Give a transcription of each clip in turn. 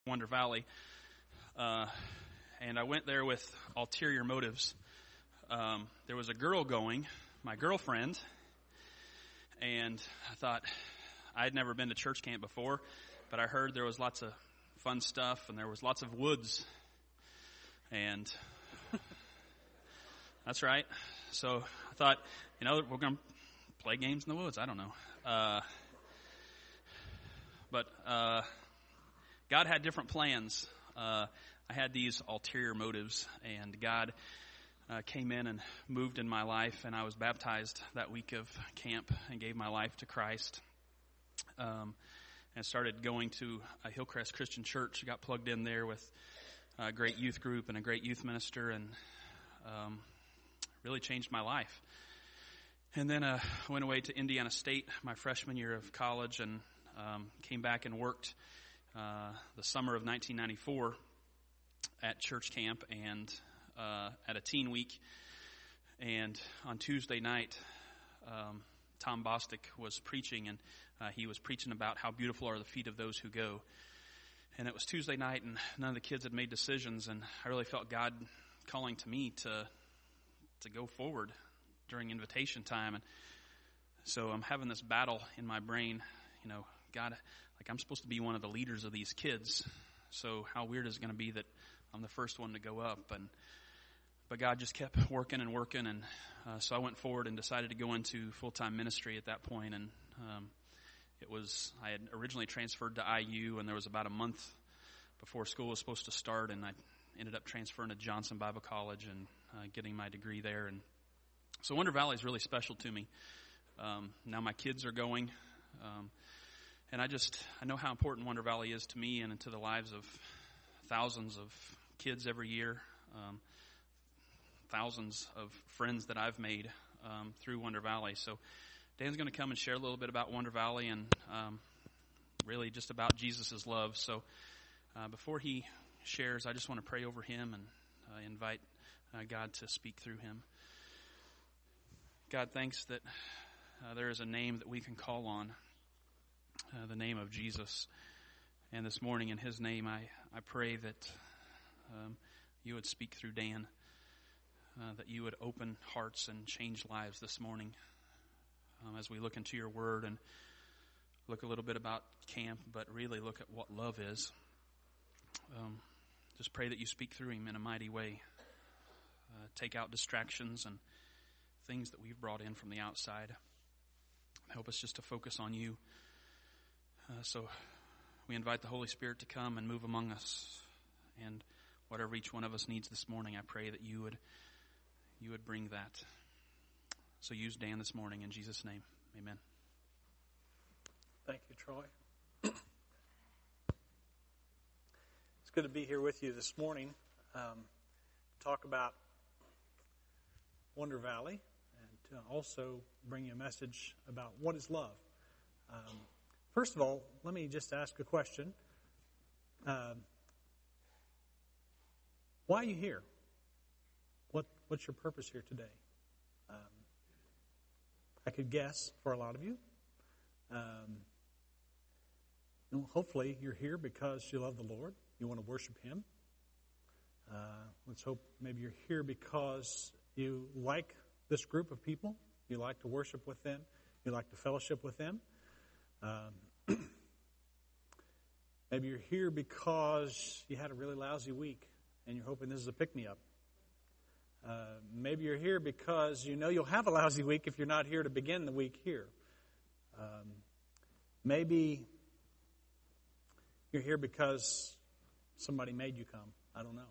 Wonder Valley. And I went there with ulterior motives. There was a girl going, my girlfriend, and I thought, I'd never been to church camp before, but I heard there was lots of fun stuff and there was lots of woods. And that's right. So I thought, we're going to play games in the woods. I don't know. But God had different plans. I had these ulterior motives, and God came in and moved in my life, and I was baptized that week of camp and gave my life to Christ. And started going to a Hillcrest Christian Church. Got plugged in there with a great youth group and a great youth minister, and really changed my life. And then I went away to Indiana State my freshman year of college, and came back and worked the summer of 1994 at church camp and at a teen week. And on Tuesday night, Tom Bostic was preaching, and he was preaching about how beautiful are the feet of those who go. And it was Tuesday night, and none of the kids had made decisions, and I really felt God calling to me to go forward during invitation time. And so I'm having this battle in my brain, God, I'm supposed to be one of the leaders of these kids, so how weird is it going to be that I'm the first one to go up? But God just kept working and working, and so I went forward and decided to go into full-time ministry at that point. And I had originally transferred to IU, and there was about a month before school was supposed to start, and I ended up transferring to Johnson Bible College and getting my degree there. And so Wonder Valley is really special to me. Now my kids are going, and I know how important Wonder Valley is to me and to the lives of thousands of kids every year, thousands of friends that I've made through Wonder Valley. So Dan's going to come and share a little bit about Wonder Valley and really just about Jesus' love. So before he shares, I just want to pray over him and invite God to speak through him. God, thanks that there is a name that we can call on, the name of Jesus. And this morning in his name, I pray that you would speak through Dan, that you would open hearts and change lives this morning as we look into your word and look a little bit about camp, but really look at what love is. Just pray that you speak through him in a mighty way. Take out distractions and things that we've brought in from the outside. Help us just to focus on you. So we invite the Holy Spirit to come and move among us. And whatever each one of us needs this morning, I pray that you would bring that. So use Dan this morning in Jesus' name. Amen. Thank you, Troy. It's good to be here with you this morning. Talk about Wonder Valley and to also bring you a message about what is love. First of all, let me just ask a question. Why are you here? What's your purpose here today? I could guess for a lot of you. Hopefully you're here because you love the Lord. You want to worship Him. Let's hope maybe you're here because you like this group of people. You like to worship with them. You like to fellowship with them. Maybe you're here because you had a really lousy week and you're hoping this is a pick-me-up. Maybe you're here because you know you'll have a lousy week if you're not here to begin the week here. Maybe you're here because somebody made you come. I don't know.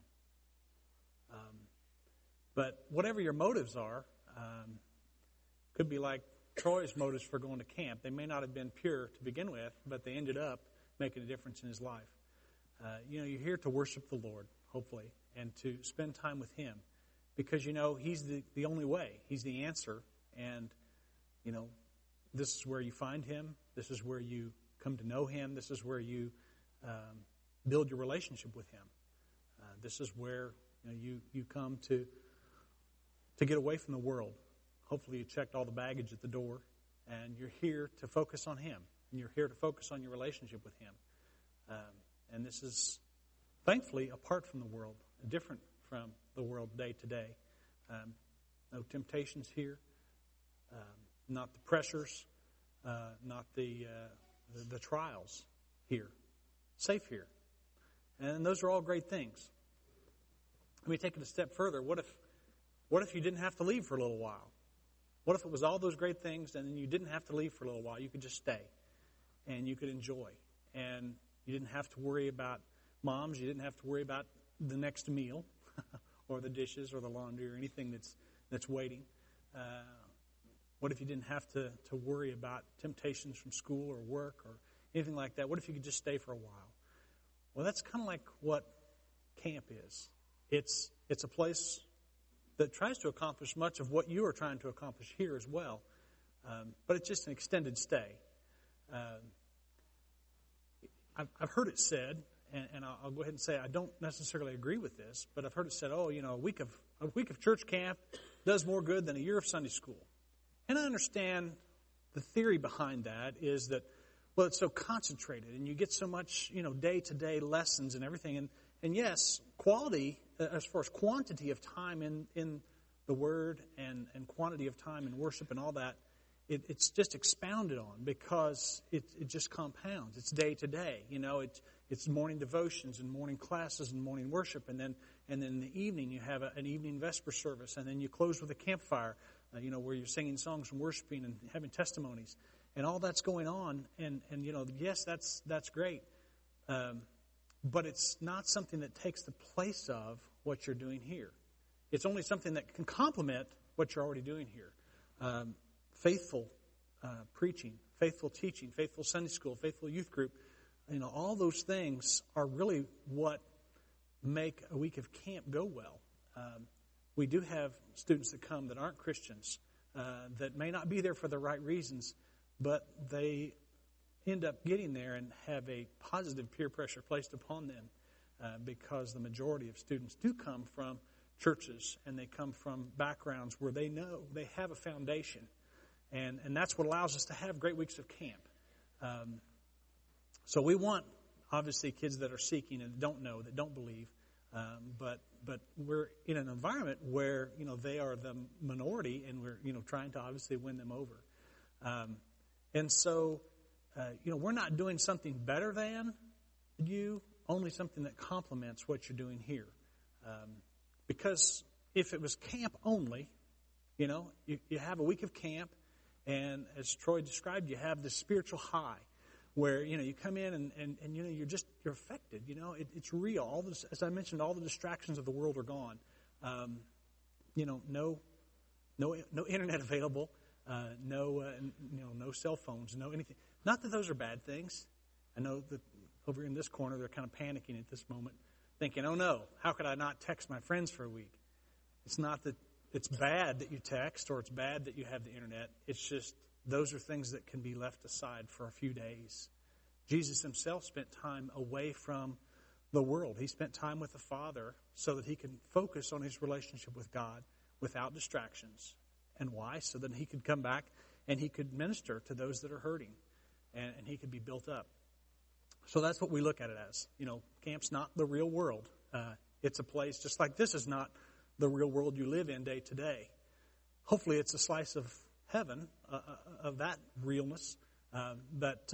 But whatever your motives are, could be like Troy's motives for going to camp. They may not have been pure to begin with, but they ended up making a difference in his life. You're here to worship the Lord, hopefully, and to spend time with Him. Because, He's the only way. He's the answer. And, this is where you find Him. This is where you come to know Him. This is where you build your relationship with Him. This is where you come to get away from the world. Hopefully you checked all the baggage at the door, and you're here to focus on Him. And you're here to focus on your relationship with Him. And this is thankfully, apart from the world, different from the world day to day. No temptations here, not the pressures, not the trials here. Safe here. And those are all great things. Let me take it a step further. What if you didn't have to leave for a little while? What if it was all those great things and then you didn't have to leave for a little while? You could just stay and you could enjoy. And you didn't have to worry about moms. You didn't have to worry about the next meal or the dishes or the laundry or anything that's waiting. What if you didn't have to worry about temptations from school or work or anything like that? What if you could just stay for a while? Well, that's kind of like what camp is. It's a place that tries to accomplish much of what you are trying to accomplish here as well. But it's just an extended stay. I've heard it said, and I'll go ahead and say I don't necessarily agree with this, but I've heard it said, a week of church camp does more good than a year of Sunday school. And I understand the theory behind that is that, well, it's so concentrated, and you get so much, day-to-day lessons and everything. And yes, quality, as far as quantity of time in the Word and quantity of time in worship and all that, it's just expounded on because it just compounds. It's day to day. It's morning devotions and morning classes and morning worship, and then in the evening you have an evening vesper service, and then you close with a campfire, where you're singing songs and worshiping and having testimonies, and all that's going on. And yes, that's great, but it's not something that takes the place of what you're doing here. It's only something that can complement what you're already doing here. Faithful preaching, faithful teaching, faithful Sunday school, faithful youth group, all those things are really what make a week of camp go well. We do have students that come that aren't Christians, that may not be there for the right reasons, but they end up getting there and have a positive peer pressure placed upon them because the majority of students do come from churches and they come from backgrounds where they know they have a foundation. And that's what allows us to have great weeks of camp. So we want, obviously, kids that are seeking and don't know, that don't believe. But we're in an environment where, they are the minority, and we're, trying to obviously win them over. And so, we're not doing something better than you, only something that complements what you're doing here. Because if it was camp only, you have a week of camp, and as Troy described, you have this spiritual high where, you come in and you're affected. It's real. All this, as I mentioned, all the distractions of the world are gone. No internet available, no cell phones, no anything. Not that those are bad things. I know that over in this corner they're kind of panicking at this moment, thinking, oh no, how could I not text my friends for a week? It's not that it's bad that you text or it's bad that you have the internet. It's just those are things that can be left aside for a few days. Jesus himself spent time away from the world. He spent time with the Father so that he could focus on his relationship with God without distractions. And why? So that he could come back and he could minister to those that are hurting and he could be built up. So that's what we look at it as. Camp's not the real world. It's a place just like this is not the real world you live in day to day. Hopefully it's a slice of heaven, of that realness. But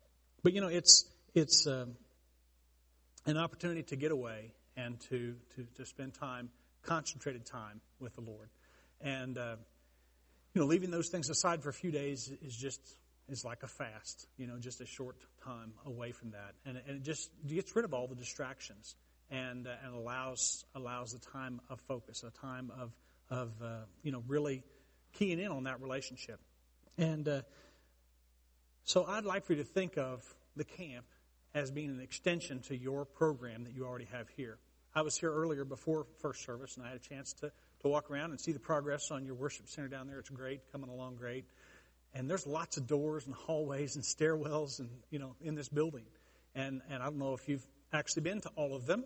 it's an opportunity to get away and to spend time, concentrated time with the Lord. And, leaving those things aside for a few days is like a fast, just a short time away from that. And it just gets rid of all the distractions and allows the time of focus, a time of really keying in on that relationship. And so I'd like for you to think of the camp as being an extension to your program that you already have here. I was here earlier before first service, and I had a chance to walk around and see the progress on your worship center down there. It's great, coming along great. And there's lots of doors and hallways and stairwells and in this building. And I don't know if you've actually been to all of them.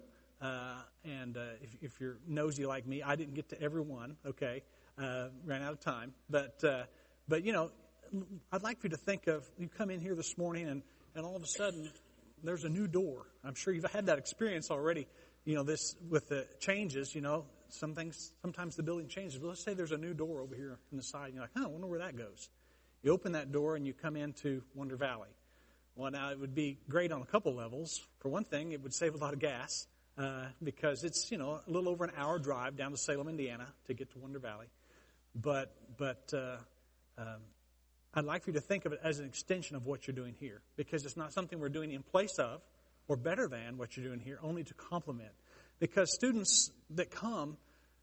If you're nosy like me, I didn't get to every one. Okay, ran out of time. But I'd like for you to think of you come in here this morning and all of a sudden there's a new door. I'm sure you've had that experience already. This with the changes. Sometimes the building changes. But let's say there's a new door over here on the side. And you're like, I wonder where that goes. You open that door and you come into Wonder Valley. Well, now it would be great on a couple levels. For one thing, it would save a lot of gas because it's a little over an hour drive down to Salem, Indiana, to get to Wonder Valley. But I'd like for you to think of it as an extension of what you're doing here, because it's not something we're doing in place of or better than what you're doing here, only to complement. Because students that come,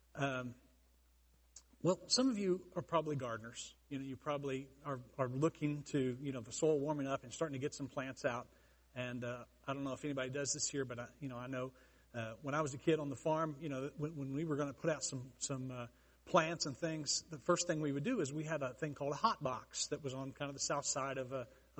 some of you are probably gardeners. You probably are looking to, the soil warming up and starting to get some plants out. And I don't know if anybody does this here, but I know when I was a kid on the farm, when we were going to put out some plants and things, the first thing we would do is we had a thing called a hot box that was on kind of the south side of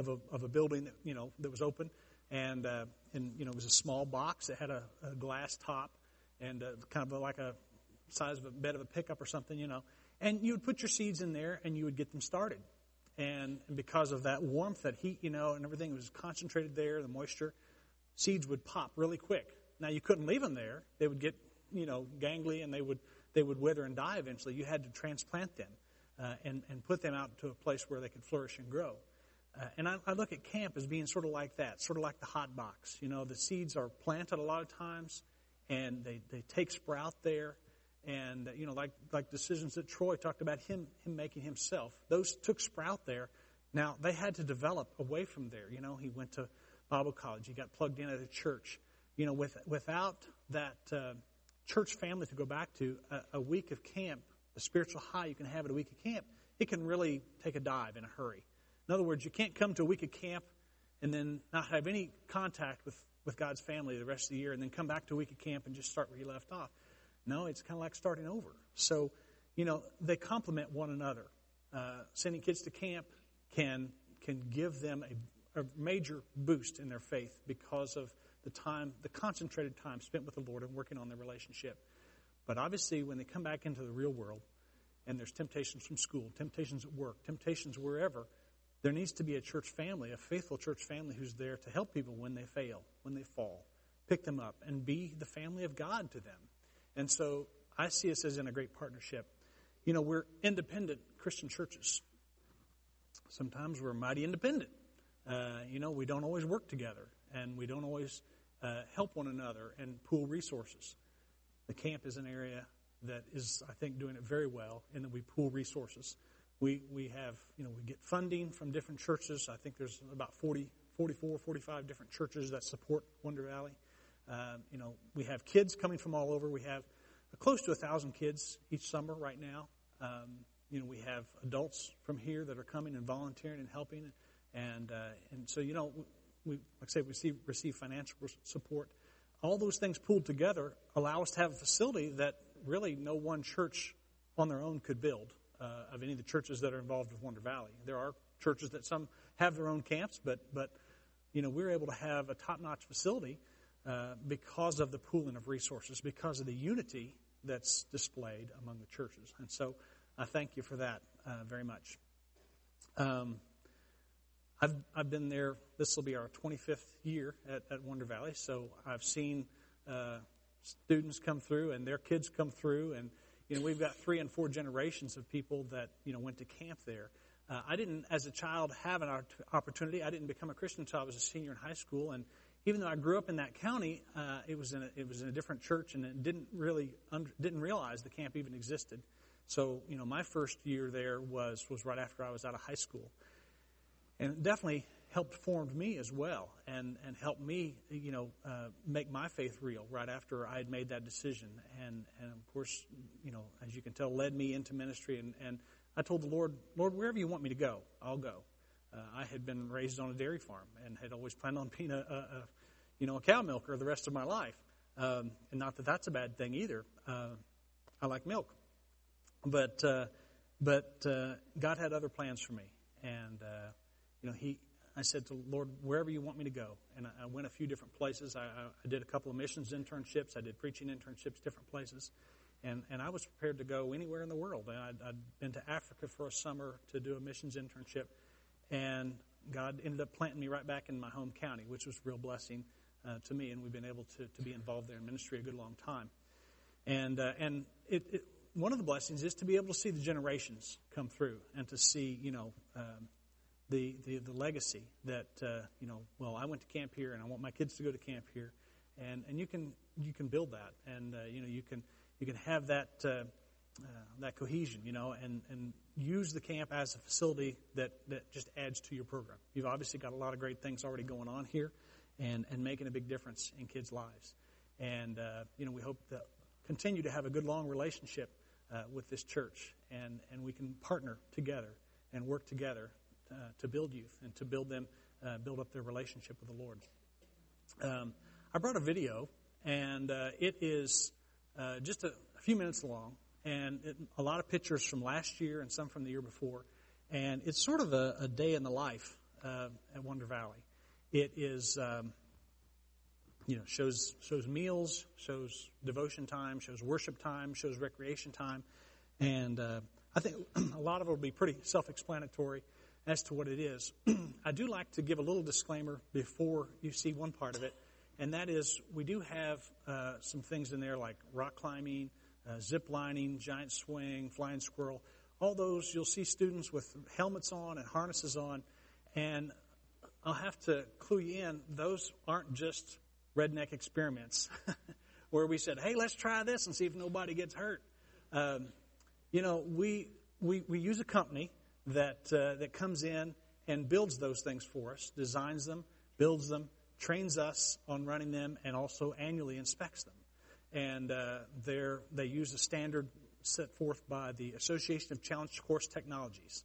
a building that that was open, and it was a small box that had a glass top and kind of like a size of a bed of a pickup or something, and you would put your seeds in there and you would get them started, and because of that warmth, that heat, and everything was concentrated there, the moisture, seeds would pop really quick. Now you couldn't leave them there; they would get gangly and they would wither and die eventually. You had to transplant them and put them out to a place where they could flourish and grow. And I look at camp as being sort of like that, sort of like the hot box. The seeds are planted a lot of times, and they take sprout there. And, like decisions that Troy talked about, him making himself, those took sprout there. Now, they had to develop away from there. He went to Bible college. He got plugged in at a church. Without that church family to go back to, a week of camp, the spiritual high you can have at a week of camp, it can really take a dive in a hurry. In other words, you can't come to a week of camp and then not have any contact with God's family the rest of the year and then come back to a week of camp and just start where you left off. No, it's kind of like starting over. So, they complement one another. Sending kids to camp can give them a major boost in their faith because of the concentrated time spent with the Lord and working on their relationship. But obviously, when they come back into the real world and there's temptations from school, temptations at work, temptations wherever, there needs to be a church family, a faithful church family who's there to help people when they fail, when they fall, pick them up, and be the family of God to them. And so I see us as in a great partnership. We're independent Christian churches. Sometimes we're mighty independent. We don't always work together, and we don't always help one another and pool resources. The camp is an area that is, I think, doing it very well in that we pool resources. We have, we get funding from different churches. I think there's about 44, 45 different churches that support Wonder Valley. We have kids coming from all over. We have close to 1,000 kids each summer right now. We have adults from here that are coming and volunteering and helping. And so, we, like I say, receive financial support. All those things pooled together allow us to have a facility that really no one church on their own could build of any of the churches that are involved with Wonder Valley. There are churches that some have their own camps, but we're able to have a top-notch facility because of the pooling of resources, because of the unity that's displayed among the churches. And so I thank you for that very much. I've been there. This will be our 25th year at Wonder Valley, so I've seen students come through and their kids come through, and we've got 3 and 4 generations of people that went to camp there. I didn't, as a child, have an opportunity. I didn't become a Christian until I was a senior in high school, and even though I grew up in that county, it was in a different church, and it didn't realize the camp even existed. So my first year there was right after I was out of high school. And it definitely helped form me as well, and helped me, make my faith real right after I had made that decision. And of course, as you can tell, led me into ministry. And I told the Lord, wherever you want me to go, I'll go. I had been raised on a dairy farm and had always planned on being a cow milker the rest of my life. And not that that's a bad thing either. I like milk, but God had other plans for me, and I said to the Lord, wherever you want me to go. And I went a few different places. I did a couple of missions internships. I did preaching internships, different places. And I was prepared to go anywhere in the world. And I'd been to Africa for a summer to do a missions internship. And God ended up planting me right back in my home county, which was a real blessing to me, and we've been able to be involved there in ministry a good long time. And one of the blessings is to be able to see the generations come through and to see, the legacy that, well, I went to camp here and I want my kids to go to camp here. And you can build that, and you can have that cohesion, and use the camp as a facility that just adds to your program. You've obviously got a lot of great things already going on here, and making a big difference in kids' lives. And we hope to continue to have a good long relationship with this church, and we can partner together and work together to build youth and to build up their relationship with the Lord. I brought a video, and it is just a few minutes long, and a lot of pictures from last year and some from the year before. And it's sort of a day in the life at Wonder Valley. It is, shows meals, shows devotion time, shows worship time, shows recreation time. And I think a lot of it will be pretty self-explanatory as to what it is. I do like to give a little disclaimer before you see one part of it. And that is, we do have some things in there like rock climbing, zip lining, giant swing, flying squirrel. All those, you'll see students with helmets on and harnesses on. And I'll have to clue you in, those aren't just redneck experiments where we said, hey, let's try this and see if nobody gets hurt. We use a company that comes in and builds those things for us, designs them, builds them, trains us on running them, and also annually inspects them. And they use a standard set forth by the Association of Challenge Course Technologies.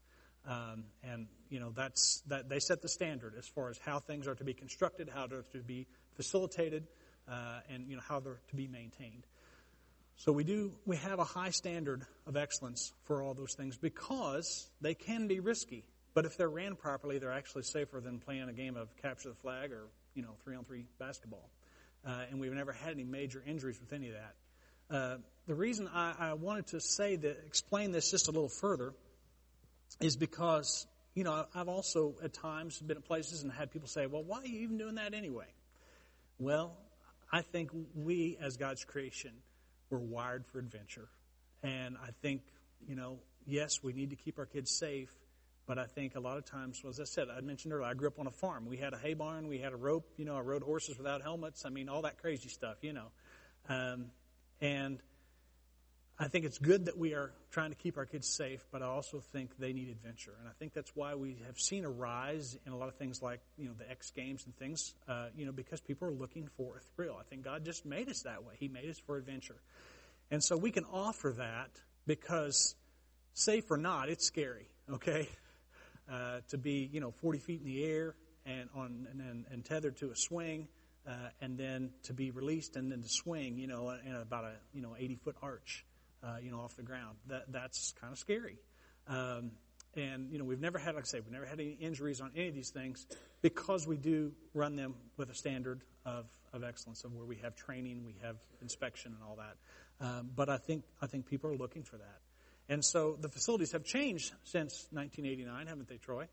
They set the standard as far as how things are to be constructed, how they're to be facilitated, and how they're to be maintained. So we have a high standard of excellence for all those things because they can be risky. But if they're ran properly, they're actually safer than playing a game of capture the flag or 3-on-3 basketball. And we've never had any major injuries with any of that. The reason I wanted to explain this just a little further is because, I've also at times been at places and had people say, well, why are you even doing that anyway? Well, I think we, as God's creation, were wired for adventure. And I think, yes, we need to keep our kids safe. But I think a lot of times, as I said, I mentioned earlier, I grew up on a farm. We had a hay barn. We had a rope. I rode horses without helmets. I mean, all that crazy stuff, And I think it's good that we are trying to keep our kids safe, but I also think they need adventure. And I think that's why we have seen a rise in a lot of things like, the X Games and things, because people are looking for a thrill. I think God just made us that way. He made us for adventure. And so we can offer that because, safe or not, it's scary, okay? To be, 40 feet in the air and tethered to a swing, and then to be released and then to swing, in about a 80-foot arch, off the ground. That's kind of scary. And we've never had, like I say, we've never had any injuries on any of these things because we do run them with a standard of excellence, of where we have training, we have inspection, and all that. But I think people are looking for that. And so the facilities have changed since 1989, haven't they, Troy?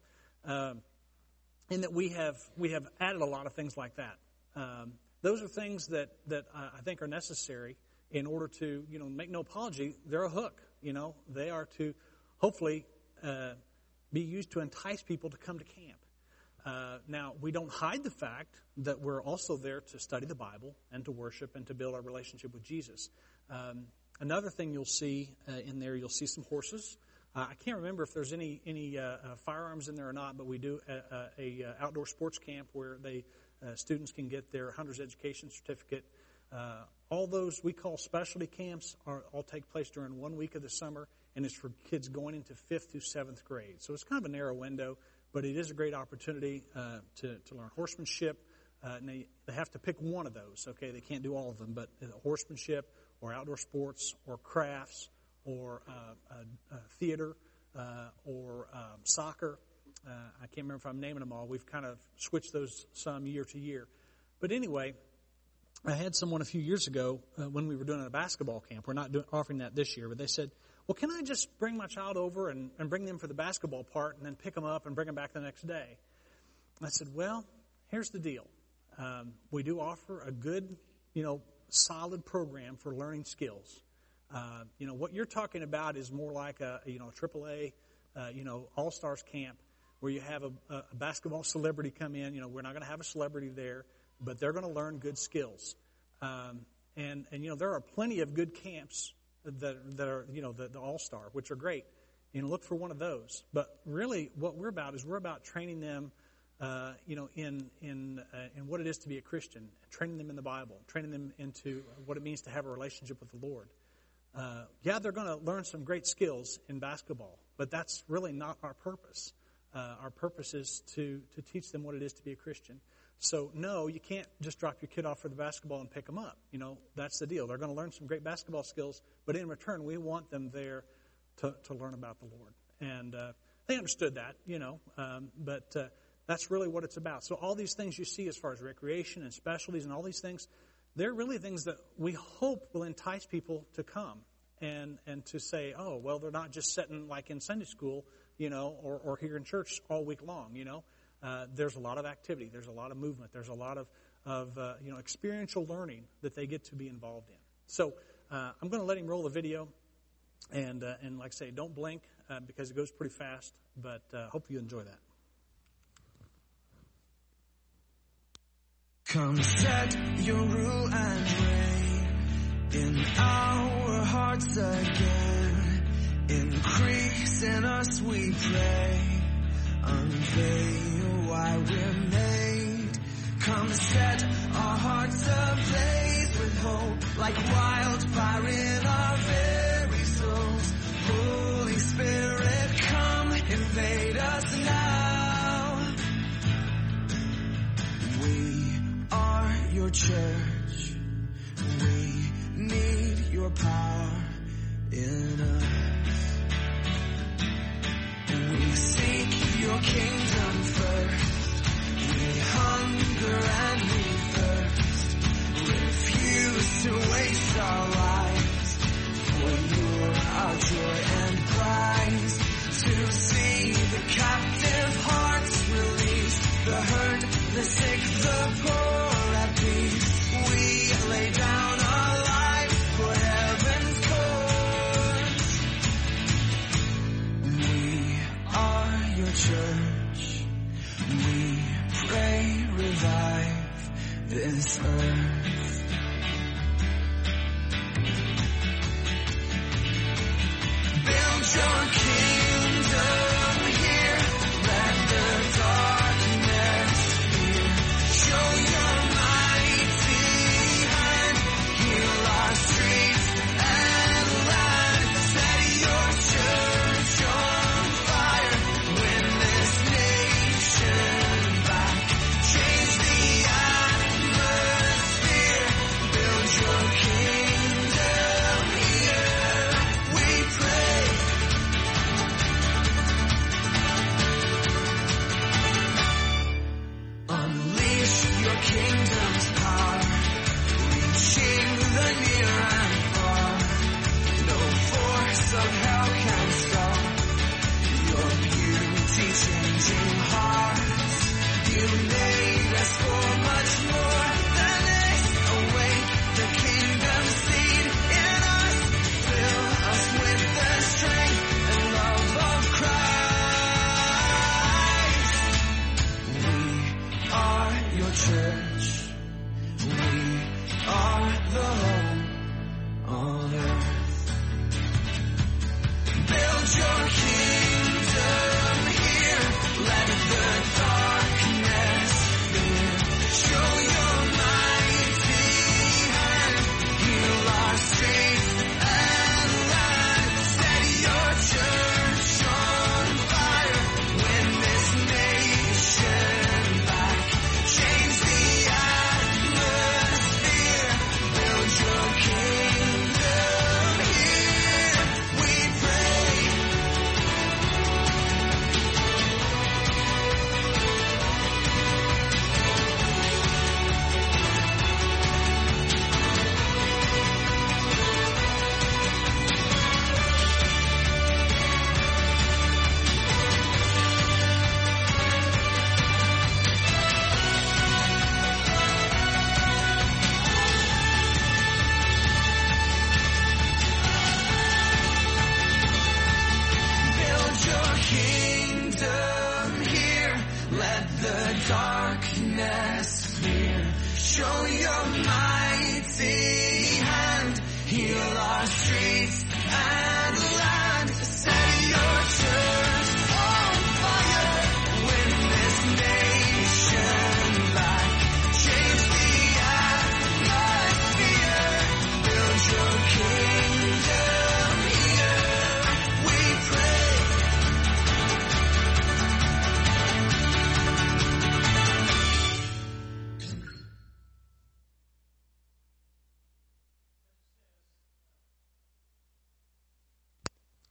In that we have added a lot of things like that. Those are things that I think are necessary in order to, make no apology, they're a hook. They are to hopefully be used to entice people to come to camp. Now, we don't hide the fact that we're also there to study the Bible and to worship and to build our relationship with Jesus. Another thing you'll see in there, you'll see some horses. I can't remember if there's any firearms in there or not, but we do a outdoor sports camp where students can get their hunter's education certificate. All those we call specialty camps all take place during 1 week of the summer, and it's for kids going into 5th through 7th grade. So it's kind of a narrow window, but it is a great opportunity to learn horsemanship. And they have to pick one of those, okay? They can't do all of them, but horsemanship or outdoor sports or crafts or theater or soccer. I can't remember if I'm naming them all. We've kind of switched those some year to year. But anyway, I had someone a few years ago when we were doing a basketball camp. We're not offering that this year, but they said, well, can I just bring my child over and bring them for the basketball part and then pick them up and bring them back the next day? I said, well, here's the deal. We do offer a good, solid program for learning skills. What you're talking about is more like a AAA, All-Stars camp where you have a basketball celebrity come in. We're not going to have a celebrity there, but they're going to learn good skills. And there are plenty of good camps that are, the All-Star, which are great. Look for one of those. But really what we're about is we're about training them, in what it is to be a Christian, training them in the Bible, training them into what it means to have a relationship with the Lord. They're going to learn some great skills in basketball, but that's really not our purpose. Our purpose is to teach them what it is to be a Christian. So, no, you can't just drop your kid off for the basketball and pick them up. That's the deal. They're going to learn some great basketball skills, but in return, we want them there to learn about the Lord. And they understood that, but that's really what it's about. So all these things you see as far as recreation and specialties and all these things, they're really things that we hope will entice people to come and to say, oh, well, they're not just sitting like in Sunday school, or here in church all week long, There's a lot of activity. There's a lot of movement. There's a lot of experiential learning that they get to be involved in. So I'm going to let him roll the video. And like I say, don't blink because it goes pretty fast, but hope you enjoy that. Come set your rule and reign in our hearts again. Increase in us, we pray. Unveil why we're made. Come set our hearts ablaze with hope, like wildfire in our very souls. Holy Spirit, come invade us now. We are your church. We need your power in us. We seek your kingdom first. We hunger and we thirst. Refuse to waste our lives. For you're our joy and prize. To see the captive hearts released. The hurt, the sick, the poor at peace. We lay down our lives for heaven's cause. We are your church. We pray, revive this earth. Build your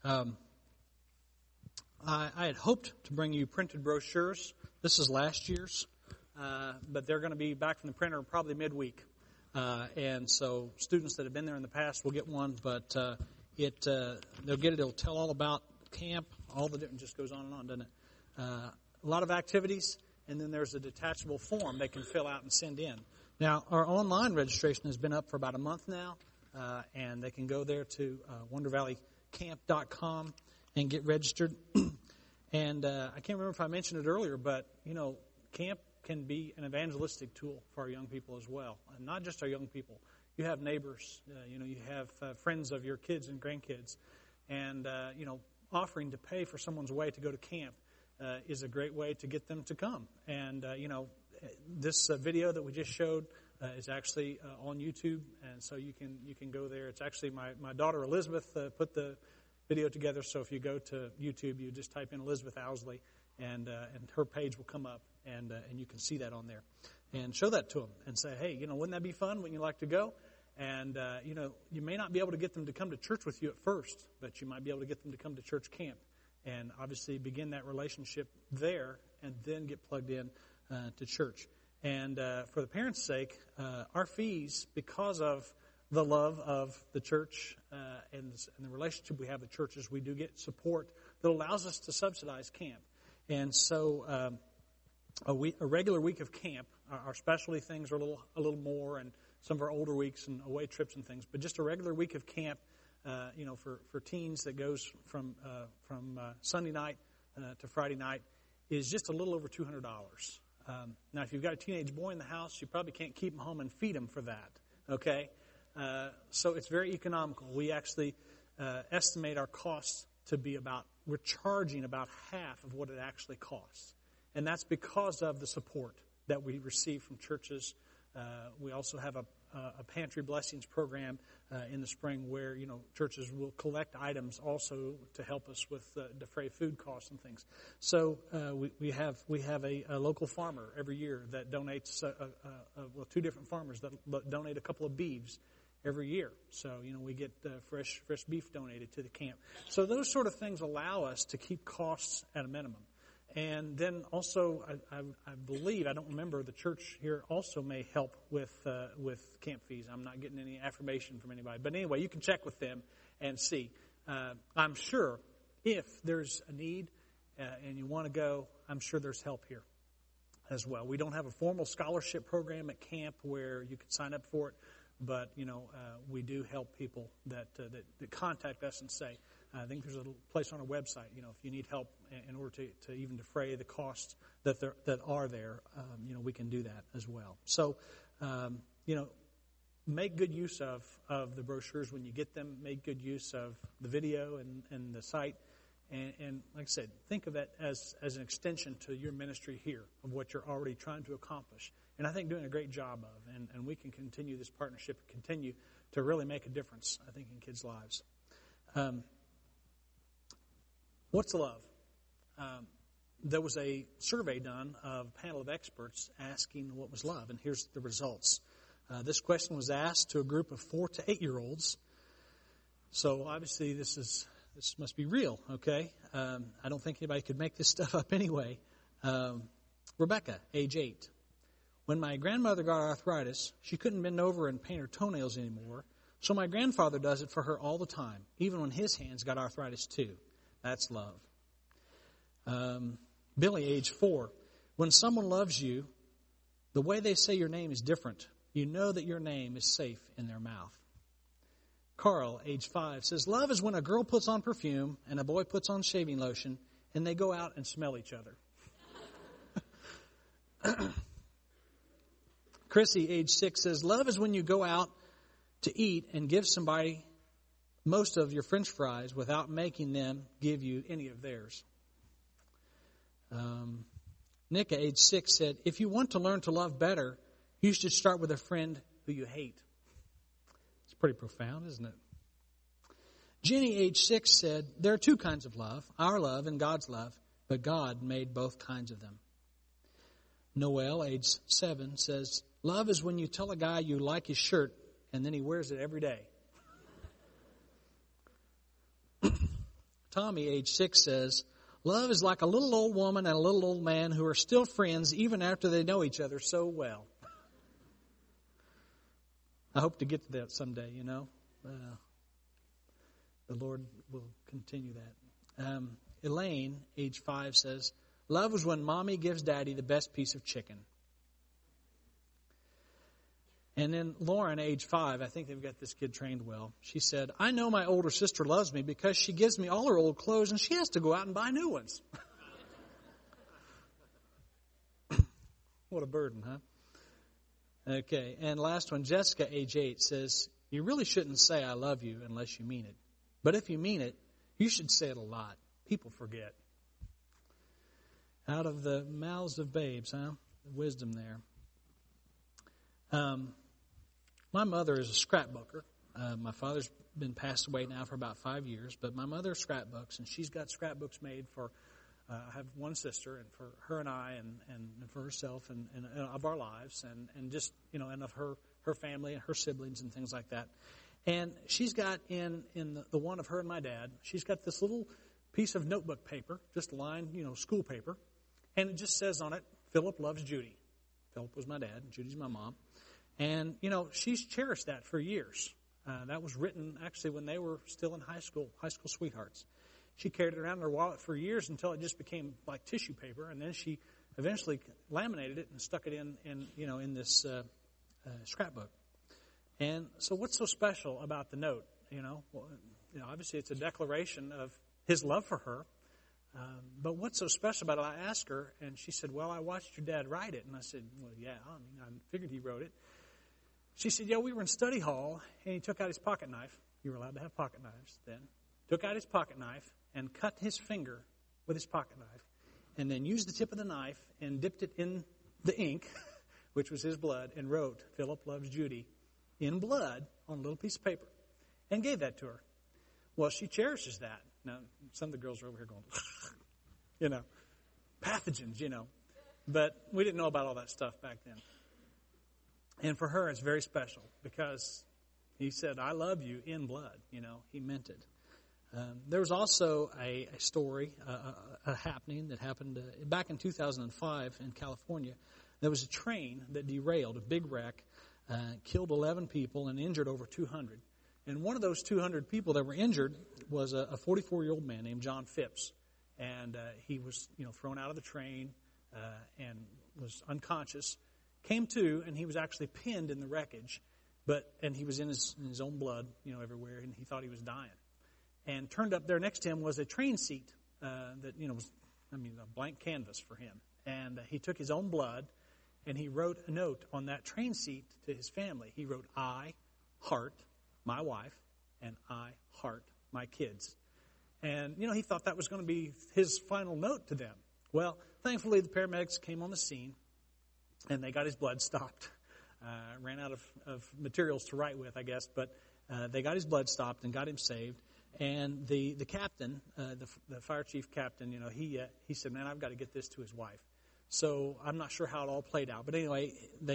I had hoped to bring you printed brochures. This is last year's, but they're going to be back from the printer probably midweek. And so students that have been there in the past will get one, but they'll get it. It'll tell all about camp, all the different, just goes on and on, doesn't it? A lot of activities, and then there's a detachable form they can fill out and send in. Now, our online registration has been up for about a month now, and they can go there to WonderValleyCamp.com and get registered. And I can't remember if I mentioned it earlier, but, camp can be an evangelistic tool for our young people as well. And not just our young people. You have neighbors, you have friends of your kids and grandkids. And, offering to pay for someone's way to go to camp is a great way to get them to come. And, this video that we just showed is actually on YouTube, and so you can go there. It's actually my daughter Elizabeth put the video together, so if you go to YouTube, you just type in Elizabeth Owsley, and her page will come up, and you can see that on there. And show that to them and say, hey, wouldn't that be fun? Wouldn't you like to go? And, you may not be able to get them to come to church with you at first, but you might be able to get them to come to church camp and obviously begin that relationship there and then get plugged in to church. And for the parents' sake, our fees, because of the love of the church and the relationship we have with churches, we do get support that allows us to subsidize camp. And so a regular week of camp, our specialty things are a little more, and some of our older weeks and away trips and things, but just a regular week of camp, for teens that goes from Sunday night to Friday night is just a little over $200. Now, if you've got a teenage boy in the house, you probably can't keep him home and feed him for that, okay? So it's very economical. We actually estimate our costs to be we're charging about half of what it actually costs. And that's because of the support that we receive from churches. We also have a pantry blessings program in the spring where, churches will collect items also to help us with defray food costs and things. So we have a local farmer every year that donates, two different farmers that donate a couple of beeves every year. So, we get fresh beef donated to the camp. So those sort of things allow us to keep costs at a minimum. And then also, I believe, I don't remember, the church here also may help with camp fees. I'm not getting any affirmation from anybody. But anyway, you can check with them and see. I'm sure if there's a need and you want to go, I'm sure there's help here as well. We don't have a formal scholarship program at camp where you can sign up for it. But, we do help people that contact us and say, I think there's a place on our website, if you need help in order to even defray the costs that are there, we can do that as well. So, make good use of the brochures when you get them. Make good use of the video and the site. And like I said, think of that as an extension to your ministry here of what you're already trying to accomplish. And I think doing a great job of. And we can continue this partnership and continue to really make a difference, I think, in kids' lives. What's love? There was a survey done of a panel of experts asking what was love, and here's the results. This question was asked to a group of 4 to 8-year-olds. So obviously this must be real, okay? I don't think anybody could make this stuff up anyway. Rebecca, age 8. When my grandmother got arthritis, she couldn't bend over and paint her toenails anymore, so my grandfather does it for her all the time, even when his hands got arthritis too. That's love. Billy, age 4. When someone loves you, the way they say your name is different. You know that your name is safe in their mouth. Carl, age 5, says, love is when a girl puts on perfume and a boy puts on shaving lotion and they go out and smell each other. Chrissy, age 6, says, love is when you go out to eat and give somebody most of your French fries without making them give you any of theirs. Nika, age 6, said, if you want to learn to love better, you should start with a friend who you hate. It's pretty profound, isn't it? Jenny, age 6, said, there are 2 kinds of love, our love and God's love, but God made both kinds of them. Noel, age 7, says, love is when you tell a guy you like his shirt and then he wears it every day. Tommy, age 6, says, love is like a little old woman and a little old man who are still friends even after they know each other so well. I hope to get to that someday, you know. The Lord will continue that. Elaine, age 5, says, love is when Mommy gives Daddy the best piece of chicken. And then Lauren, age 5, I think they've got this kid trained well. She said, I know my older sister loves me because she gives me all her old clothes and she has to go out and buy new ones. What a burden, huh? Okay, and last one, Jessica, age 8, says, you really shouldn't say I love you unless you mean it. But if you mean it, you should say it a lot. People forget. Out of the mouths of babes, huh? The wisdom there. My mother is a scrapbooker. My father's been passed away now for about 5 years, but my mother scrapbooks, and she's got scrapbooks made for, I have one sister, and for her and I, and for herself, and of our lives, and just, you know, and of her family and her siblings and things like that. And she's got in the one of her and my dad, she's got this little piece of notebook paper, just lined, you know, school paper, and it just says on it, Philip loves Judy. Philip was my dad, Judy's my mom. And, you know, she's cherished that for years. That was written actually when they were still in high school sweethearts. She carried it around in her wallet for years until it just became like tissue paper, and then she eventually laminated it and stuck it in this scrapbook. And so what's so special about the note? Well, obviously it's a declaration of his love for her. But what's so special about it? I asked her, and she said, well, I watched your dad write it. And I said, well, yeah, I figured he wrote it. She said, yeah, we were in study hall, and he took out his pocket knife. You were allowed to have pocket knives then. Took out his pocket knife and cut his finger with his pocket knife, and then used the tip of the knife and dipped it in the ink, which was his blood, and wrote, Philip loves Judy, in blood on a little piece of paper, and gave that to her. Well, she cherishes that. Now, some of the girls are over here going, pathogens, But we didn't know about all that stuff back then. And for her, it's very special because he said, I love you in blood. He meant it. There was also a story, a happening that happened back in 2005 in California. There was a train that derailed, a big wreck, killed 11 people and injured over 200. And one of those 200 people that were injured was a 44-year-old man named John Phipps. And he was, thrown out of the train and was unconscious. Came to, and he was actually pinned in the wreckage. And he was in his own blood, everywhere, and he thought he was dying. And turned up there next to him was a train seat that, was, a blank canvas for him. And he took his own blood, and he wrote a note on that train seat to his family. He wrote, I heart my wife, and I heart my kids. And, he thought that was going to be his final note to them. Well, thankfully, the paramedics came on the scene, and they got his blood stopped. Ran out of materials to write with, I guess, but they got his blood stopped and got him saved. And the captain, the fire chief captain, he said, man, I've got to get this to his wife. So I'm not sure how it all played out. But anyway,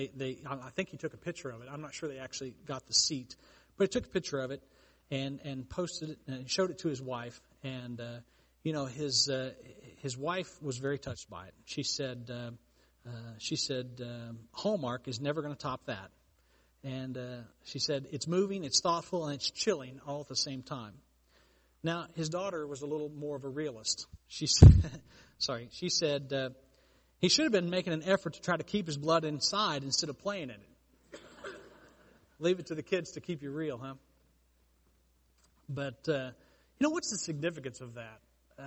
I think he took a picture of it. I'm not sure they actually got the seat. But he took a picture of it and posted it and showed it to his wife. And, his wife was very touched by it. She said, Hallmark is never going to top that. And she said, it's moving, it's thoughtful, and it's chilling all at the same time. Now, his daughter was a little more of a realist. She said, he should have been making an effort to try to keep his blood inside instead of playing in it. Leave it to the kids to keep you real, huh? But, what's the significance of that?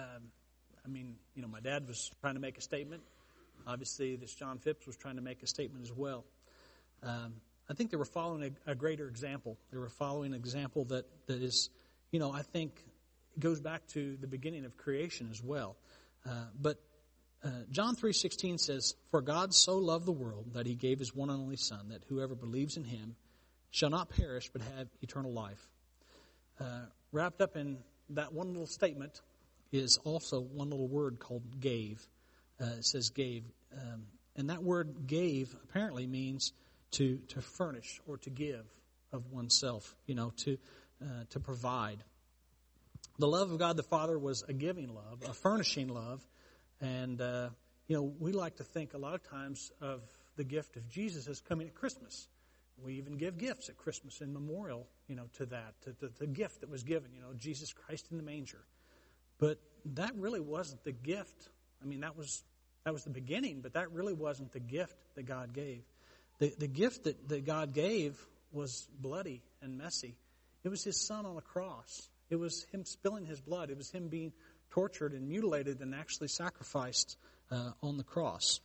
My dad was trying to make a statement. Obviously, this John Phipps was trying to make a statement as well. I think they were following a greater example. They were following an example that is, I think goes back to the beginning of creation as well. But John 3:16 says, For God so loved the world that he gave his one and only Son, that whoever believes in him shall not perish but have eternal life. Wrapped up in that one little statement is also one little word called gave. It says gave. And that word gave apparently means to furnish or to give of oneself, to provide. The love of God the Father was a giving love, a furnishing love. And, we like to think a lot of times of the gift of Jesus as coming at Christmas. We even give gifts at Christmas in memorial, to that, to the gift that was given, Jesus Christ in the manger. But that really wasn't the gift. I mean, that was the beginning, but that really wasn't the gift that God gave. The gift that God gave was bloody and messy. It was His Son on the cross. It was Him spilling His blood. It was Him being tortured and mutilated and actually sacrificed on the cross.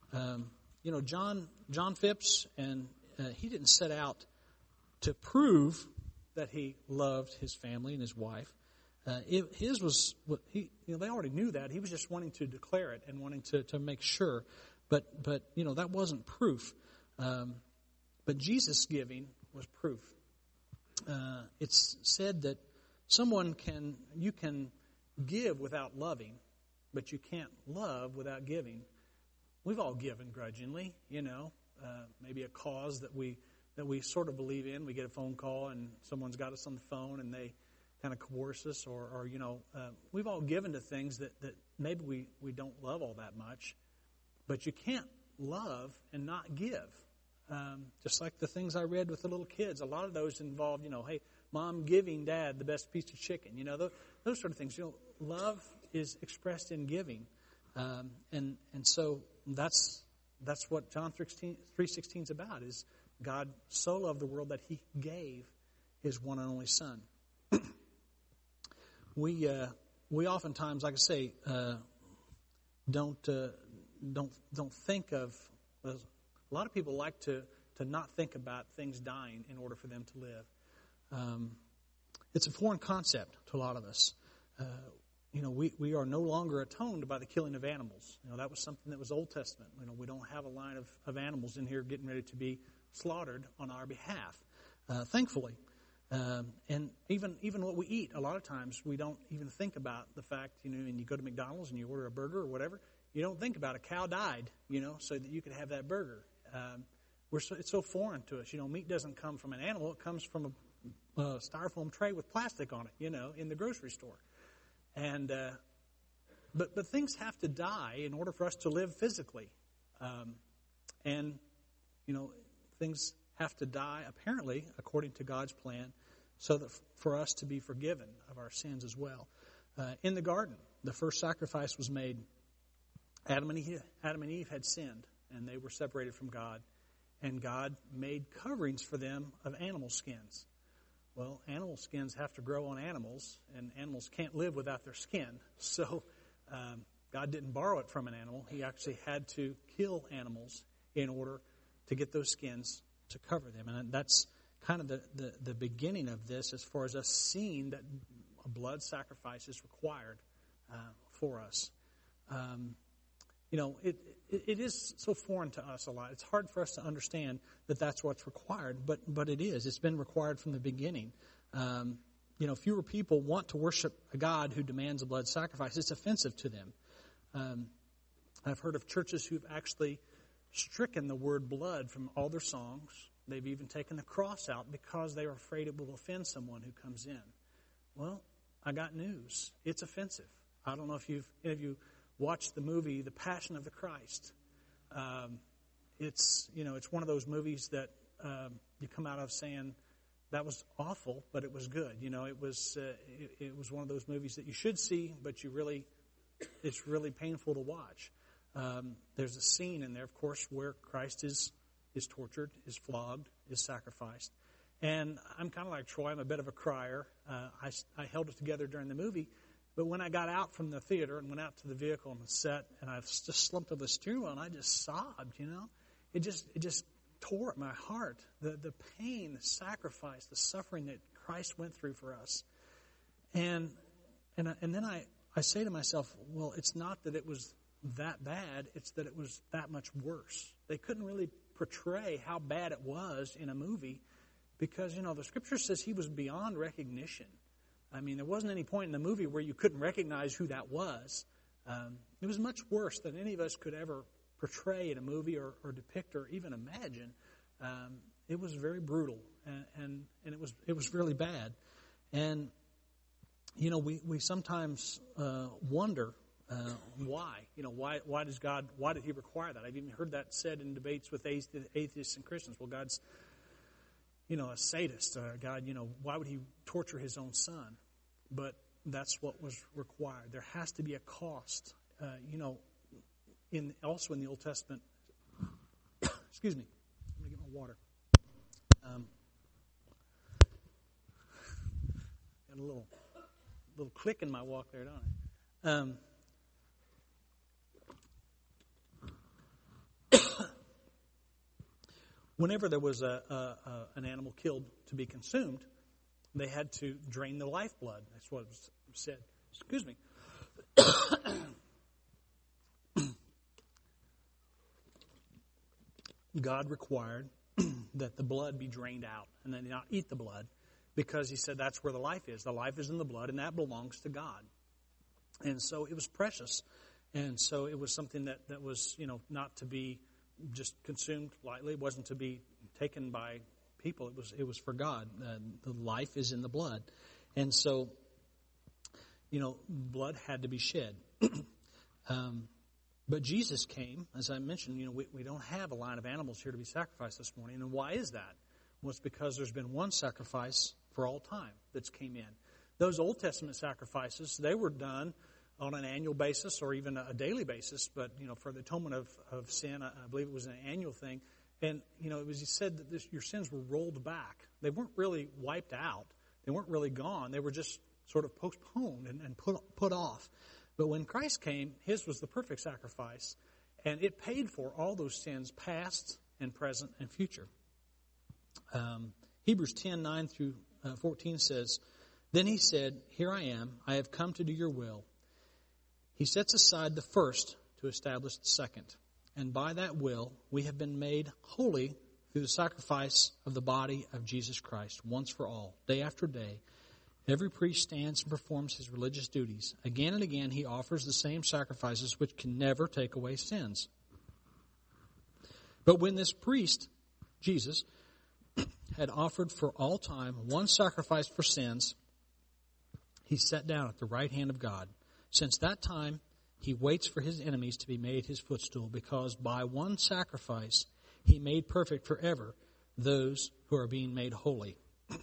John Phipps, and he didn't set out to prove that he loved his family and his wife. His was what they already knew that. He was just wanting to declare it and wanting to make sure. But that wasn't proof. But Jesus' giving was proof. It's said that you can give without loving, but you can't love without giving. We've all given grudgingly, maybe a cause that we sort of believe in. We get a phone call and someone's got us on the phone and they kind of coerce us, or we've all given to things that maybe we don't love all that much. But you can't love and not give. Just like the things I read with the little kids, a lot of those involved, hey, Mom giving Dad the best piece of chicken, those sort of things. Love is expressed in giving, and so that's what John 3:16 is about. Is God so loved the world that He gave His one and only Son. We oftentimes, like I say, don't think of. A lot of people like to not think about things dying in order for them to live. It's a foreign concept to a lot of us. We are no longer atoned by the killing of animals. That was something that was Old Testament. We don't have a line of animals in here getting ready to be slaughtered on our behalf, thankfully. And even what we eat, a lot of times we don't even think about the fact, and you go to McDonald's and you order a burger or whatever, you don't think about a cow died, so that you could have that burger. It's so foreign to us. Meat doesn't come from an animal. It comes from a styrofoam tray with plastic on it, in the grocery store. And but things have to die in order for us to live physically. Things have to die, apparently, according to God's plan, so that for us to be forgiven of our sins as well. In the garden, the first sacrifice was made. Adam and Eve had sinned, and they were separated from God. And God made coverings for them of animal skins. Well, animal skins have to grow on animals, and animals can't live without their skin. So God didn't borrow it from an animal. He actually had to kill animals in order to get those skins to cover them. And that's kind of the beginning of this, as far as us seeing that a blood sacrifice is required for us. It is so foreign to us a lot. It's hard for us to understand that that's what's required, but it is. It's been required from the beginning. Fewer people want to worship a God who demands a blood sacrifice. It's offensive to them. I've heard of churches who've actually stricken the word blood from all their songs. They've even taken the cross out because they are afraid it will offend someone who comes in. Well, I got news. It's offensive. I don't know if any of you watched the movie The Passion of the Christ. It's one of those movies that you come out of saying that was awful, but it was good. It was one of those movies that you should see, but it's really painful to watch. There's a scene in there, of course, where Christ is tortured, is flogged, is sacrificed. And I'm kind of like Troy. I'm a bit of a crier. I held it together during the movie. But when I got out from the theater and went out to the vehicle on the set, and I just slumped over the steering wheel and I just sobbed, It just tore at my heart. The pain, the sacrifice, the suffering that Christ went through for us. And then I say to myself, well, it's not that it was that bad, it's that it was that much worse. They couldn't really portray how bad it was in a movie because, the Scripture says He was beyond recognition. I mean, there wasn't any point in the movie where you couldn't recognize who that was. It was much worse than any of us could ever portray in a movie or depict or even imagine. It was very brutal, and it was really bad. And we sometimes wonder why. Why did He require that? I've even heard that said in debates with atheists and Christians. Well, God's, a sadist. God, why would He torture His own Son? But that's what was required. There has to be a cost. Also in the Old Testament. Excuse me. I'm going to get my water. Got a little click in my walk there, don't I? Whenever there was an animal killed to be consumed, they had to drain the lifeblood. That's what was said. Excuse me. God required that the blood be drained out and then not eat the blood, because He said that's where the life is. The life is in the blood, and that belongs to God. And so it was precious. And so it was something that was, not to be just consumed lightly. It wasn't to be taken by people. It was for God. The life is in the blood. And so, blood had to be shed. But Jesus came, as I mentioned, we don't have a line of animals here to be sacrificed this morning. And why is that? Well, it's because there's been one sacrifice for all time that's came in. Those Old Testament sacrifices, they were done on an annual basis or even a daily basis. But, for the atonement of sin, I believe it was an annual thing. And, it was said that your sins were rolled back. They weren't really wiped out. They weren't really gone. They were just sort of postponed and put off. But when Christ came, His was the perfect sacrifice, and it paid for all those sins, past and present and future. Hebrews 10:9 through 14 says, "Then He said, 'Here I am, I have come to do your will.' He sets aside the first to establish the second. And by that will, we have been made holy through the sacrifice of the body of Jesus Christ, once for all, day after day. Every priest stands and performs his religious duties. Again and again he offers the same sacrifices which can never take away sins. But when this priest, Jesus, had offered for all time one sacrifice for sins, He sat down at the right hand of God. Since that time, He waits for His enemies to be made His footstool, because by one sacrifice He made perfect forever those who are being made holy."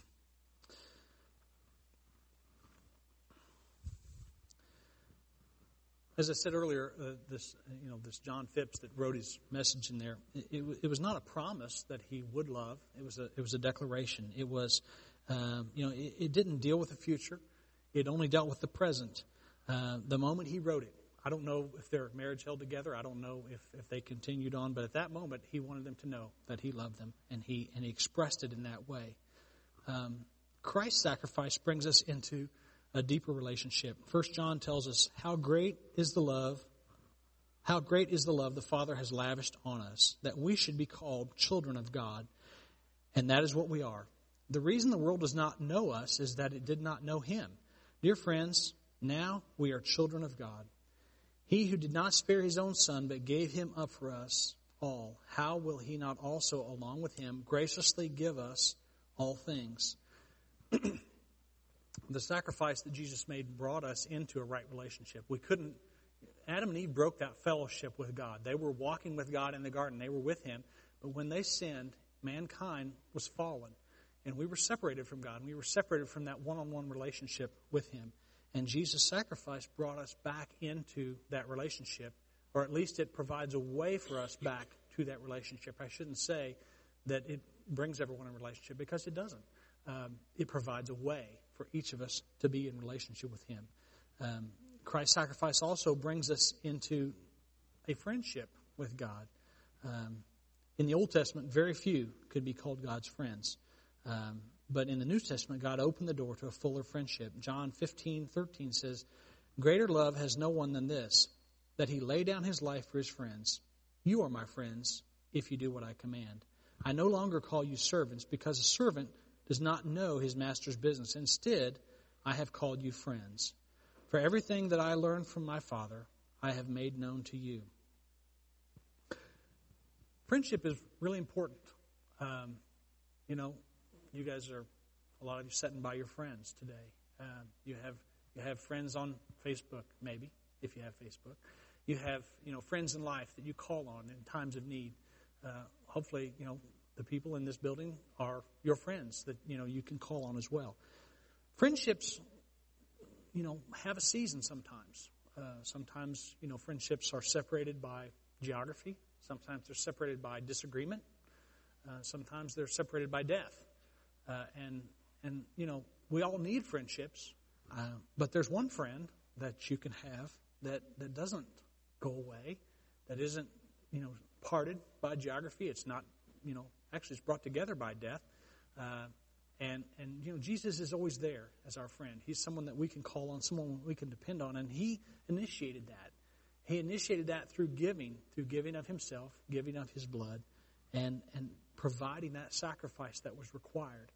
As I said earlier, this John Phipps that wrote his message in there, it was not a promise that he would love. It was a declaration. It was, it didn't deal with the future. It only dealt with the present. The moment he wrote it, I don't know if their marriage held together. I don't know if they continued on. But at that moment, he wanted them to know that he loved them, and he expressed it in that way. Christ's sacrifice brings us into a deeper relationship. 1 John tells us how great is the love the Father has lavished on us, that we should be called children of God. And that is what we are. The reason the world does not know us is that it did not know Him. Dear friends, now we are children of God. He who did not spare His own Son, but gave Him up for us all, how will He not also, along with Him, graciously give us all things? The sacrifice that Jesus made brought us into a right relationship. Adam and Eve broke that fellowship with God. They were walking with God in the garden. They were with Him. But when they sinned, mankind was fallen. And we were separated from God. And we were separated from that one-on-one relationship with Him. And Jesus' sacrifice brought us back into that relationship. Or at least it provides a way for us back to that relationship. I shouldn't say that it brings everyone in a relationship, because it doesn't. It provides a way for each of us to be in relationship with Him. Christ's sacrifice also brings us into a friendship with God. In the Old Testament, very few could be called God's friends. But in the New Testament, God opened the door to a fuller friendship. John 15:13 says, "Greater love has no one than this, that He lay down His life for His friends. You are my friends if you do what I command. I no longer call you servants, because a servant does not know his master's business. Instead, I have called you friends. For everything that I learned from my Father, I have made known to you." Friendship is really important. You guys are, a lot of you sitting by your friends today. You have You have friends on Facebook, maybe, if you have Facebook. You have, friends in life that you call on in times of need. Hopefully, the people in this building are your friends that, you can call on as well. Friendships, have a season sometimes. Sometimes, friendships are separated by geography. Sometimes they're separated by disagreement. Sometimes they're separated by death. And we all need friendships. But there's one friend that you can have that doesn't go away, that isn't, parted by geography. It's not, actually it's brought together by death. And Jesus is always there as our friend. He's someone that we can call on, someone we can depend on. And He initiated that. He initiated that through giving of Himself, giving of His blood, and providing that sacrifice that was required.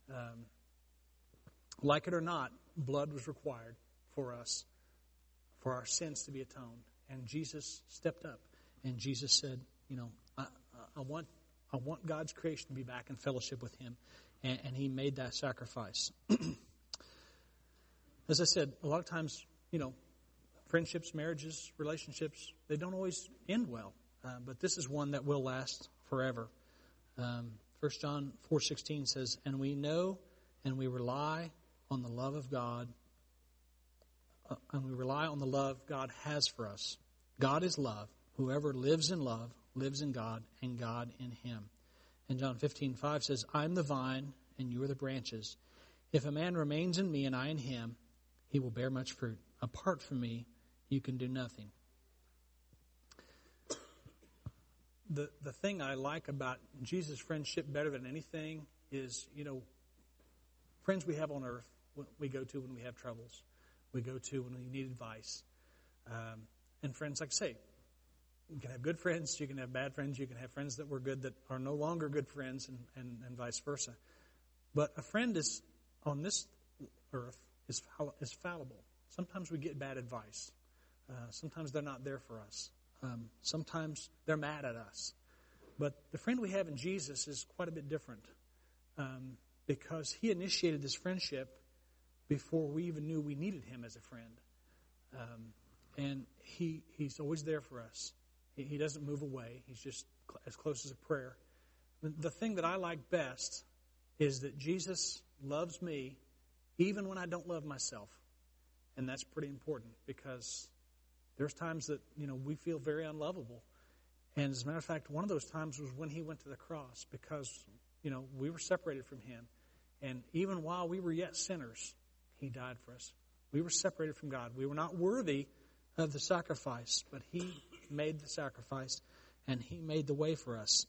Like it or not, blood was required for us, for our sins to be atoned. And Jesus stepped up, and Jesus said, I want God's creation to be back in fellowship with Him. And He made that sacrifice. As I said, a lot of times, friendships, marriages, relationships, they don't always end well. But this is one that will last forever. 1 John 4:16 says, and we know and we rely on the love of God, and we rely on the love God has for us. God is love. Whoever lives in love lives in God, and God in him. And John 15:5 says, I am the vine, and you are the branches. If a man remains in me and I in him, he will bear much fruit. Apart from me, you can do nothing. The thing I like about Jesus' friendship better than anything is, friends we have on earth, we go to when we have troubles. We go to when we need advice. And friends, like I say, you can have good friends, you can have bad friends, you can have friends that were good that are no longer good friends, and vice versa. But a friend is on this earth is fallible. Sometimes we get bad advice. Sometimes they're not there for us. Sometimes they're mad at us. But the friend we have in Jesus is quite a bit different, because he initiated this friendship before we even knew we needed him as a friend. And he's always there for us. He doesn't move away. He's just as close as a prayer. The thing that I like best is that Jesus loves me even when I don't love myself. And that's pretty important, because there's times that, we feel very unlovable. And as a matter of fact, one of those times was when he went to the cross, because, we were separated from him. And even while we were yet sinners, he died for us. We were separated from God. We were not worthy of the sacrifice, but he made the sacrifice, and he made the way for us.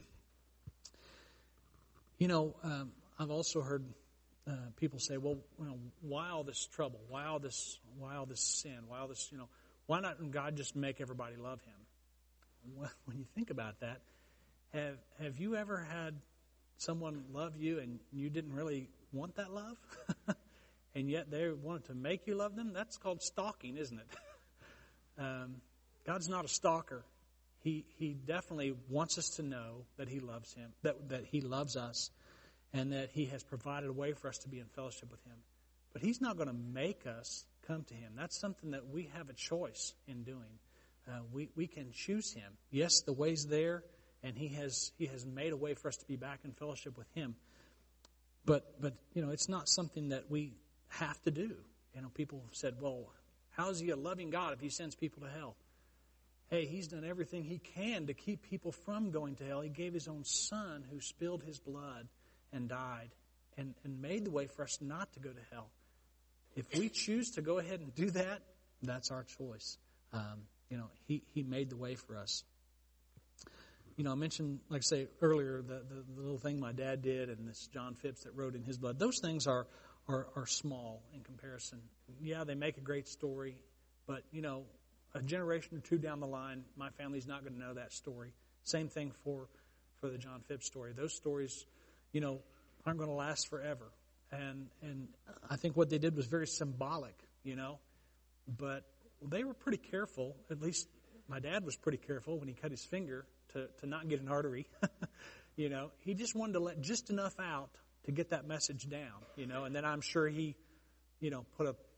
I've also heard people say, well, why all this trouble? Why all this sin? Why all this, why not God just make everybody love him? Well, when you think about that, have you ever had someone love you and you didn't really want that love? And yet they wanted to make you love them? That's called stalking, isn't it? God's not a stalker. He definitely wants us to know that he loves him, that he loves us, and that he has provided a way for us to be in fellowship with him. But he's not going to make us come to him. That's something that we have a choice in doing. We can choose him. Yes, the way's there, and he has made a way for us to be back in fellowship with him. But it's not something that we have to do. People have said, well, how is he a loving God if he sends people to hell? Hey, he's done everything he can to keep people from going to hell. He gave his own son who spilled his blood and died and made the way for us not to go to hell. If we choose to go ahead and do that, that's our choice. He made the way for us. I mentioned, like I say earlier, the little thing my dad did and this John Phipps that wrote in his blood. Those things are small in comparison. Yeah, they make a great story, but, a generation or two down the line, my family's not going to know that story. Same thing for the John Phipps story. Those stories, aren't going to last forever. And I think what they did was very symbolic, but they were pretty careful. At least my dad was pretty careful when he cut his finger to not get an artery. He just wanted to let just enough out to get that message down, and then I'm sure he, put a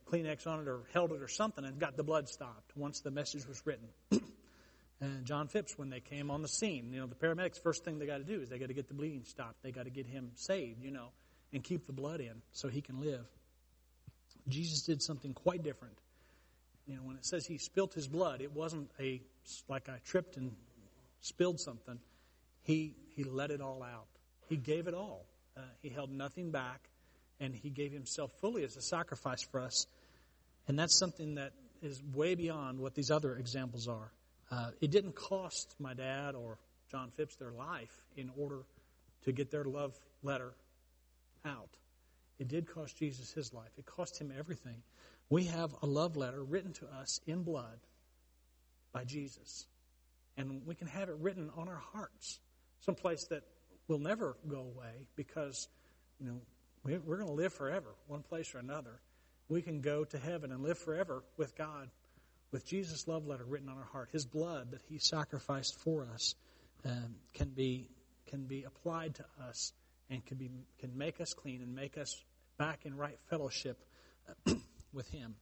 Kleenex on it or held it or something and got the blood stopped once the message was written. And John Phipps, when they came on the scene, the paramedics, first thing they got to do is they got to get the bleeding stopped. They got to get him saved, and keep the blood in so he can live. Jesus did something quite different. When it says he spilt his blood, it wasn't like I tripped and spilled something. He let it all out. He gave it all. He held nothing back, and he gave himself fully as a sacrifice for us. And that's something that is way beyond what these other examples are. It didn't cost my dad or John Phipps their life in order to get their love letter out. It did cost Jesus his life. It cost him everything. We have a love letter written to us in blood by Jesus. And we can have it written on our hearts, someplace that will never go away because, we're going to live forever, one place or another. We can go to heaven and live forever with God, with Jesus' love letter written on our heart. His blood that he sacrificed for us can be applied to us and can make us clean and make us back in right fellowship with him.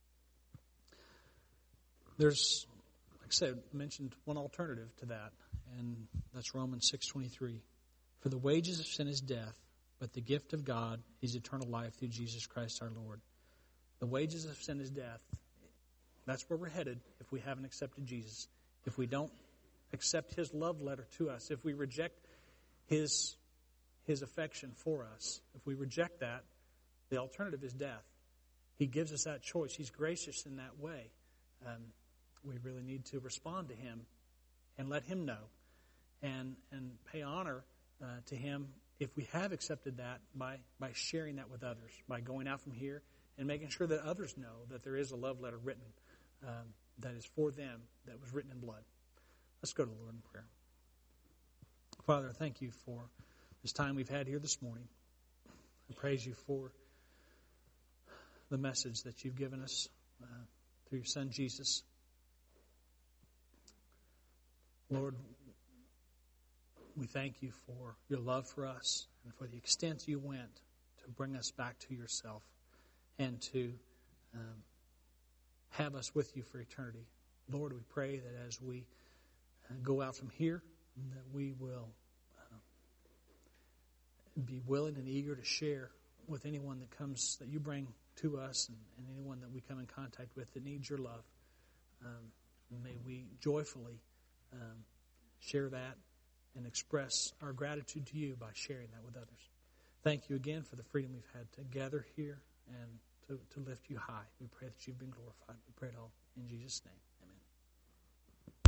There's, like I said, mentioned one alternative to that, and that's Romans 6:23. For the wages of sin is death, but the gift of God is eternal life through Jesus Christ our Lord. The wages of sin is death. That's where we're headed if we haven't accepted Jesus. If we don't accept his love letter to us, if we reject his affection for us, if we reject that, the alternative is death. He gives us that choice. He's gracious in that way. We really need to respond to him and let him know and pay honor to him if we have accepted that by sharing that with others, by going out from here and making sure that others know that there is a love letter written that is for them, that was written in blood. Let's go to the Lord in prayer. Father, thank you for this time we've had here this morning. I praise you for the message that you've given us through your Son, Jesus. Lord, we thank you for your love for us and for the extent you went to bring us back to yourself and to have us with you for eternity. Lord, we pray that as we go out from here, that we will be willing and eager to share with anyone that comes, that you bring to us, and anyone that we come in contact with that needs your love. May we joyfully share that and express our gratitude to you by sharing that with others. Thank you again for the freedom we've had to gather here and to lift you high. We pray that you've been glorified. We pray it all in Jesus' name.